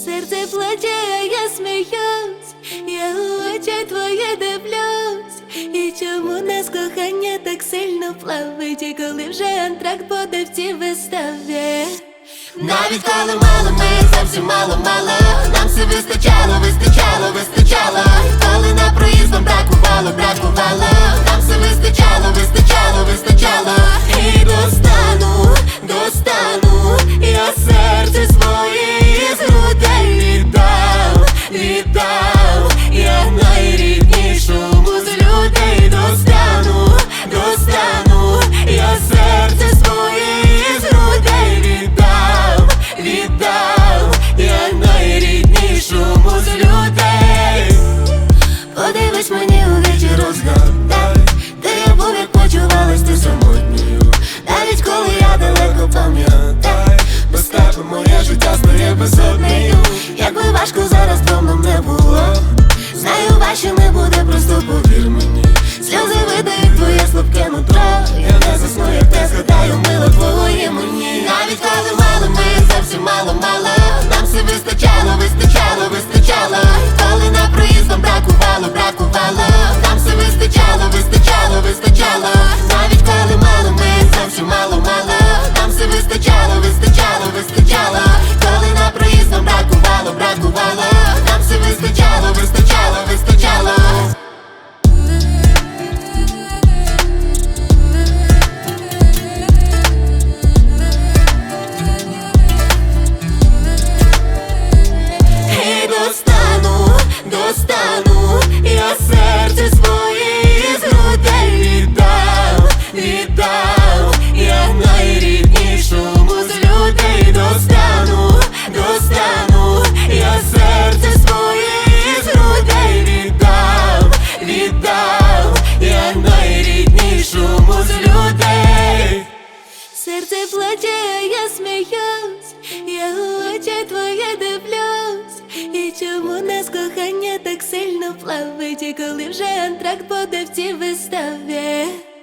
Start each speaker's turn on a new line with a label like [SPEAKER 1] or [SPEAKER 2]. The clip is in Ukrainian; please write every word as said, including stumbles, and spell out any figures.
[SPEAKER 1] Серце плаче, а я сміюсь, я у очі твої дивлюсь. І чому нас кохання так сильно плавить, і коли вже антракт буде в цій виставі?
[SPEAKER 2] Навіть коли мало, ми зовсім мало-мало, нам все вистачало, вистачало, вистачало. І коли на проїзд нам бракувало, бракувало, нам все вистачало, вистачало, вистачало. І достану, достану, я серце своє з грудей віддав, віддав, я найріднішому з людей достану, достану, я серце своє з грудей віддав, віддав, я найріднішому з людей. Подивись мені у вічі, розгадай, де я був, як почувалась ти самотньою. Навіть коли я далеко, пам'ятай, без тебе моє життя стає безоднею. Якби важко зараз вдома нам не було, знаю, важче не буде, просто повір мені. Сльози видають твоє слабке нутро, я не засну, як те згадаю, мило твоє мені. Навіть коли мало, ми зовсім мало-мало, нам все вистачало, вистачало, вистачало. І коли на проїзд нам бракувало, бракувало, нам все вистачало, вистачало, вистачало. Навіть коли мало, ми зовсім мало-мало, нам все вистачало, вистачало, вистачало. І коли на проїзд нам бракувало, бракувало, нам все вистачало, вистачало, вистачало. І достану, достану, я серце своє з грудей віддав, віддав, я найріднішому з людей достану, достану, я серце своє з грудей віддав, віддав, я найріднішому з людей.
[SPEAKER 1] Серце плаче, а я сміюсь, я у очі твої дивлюсь. І чому нас кохання так сильно плавить, і коли вже антракт буде в цій виставі?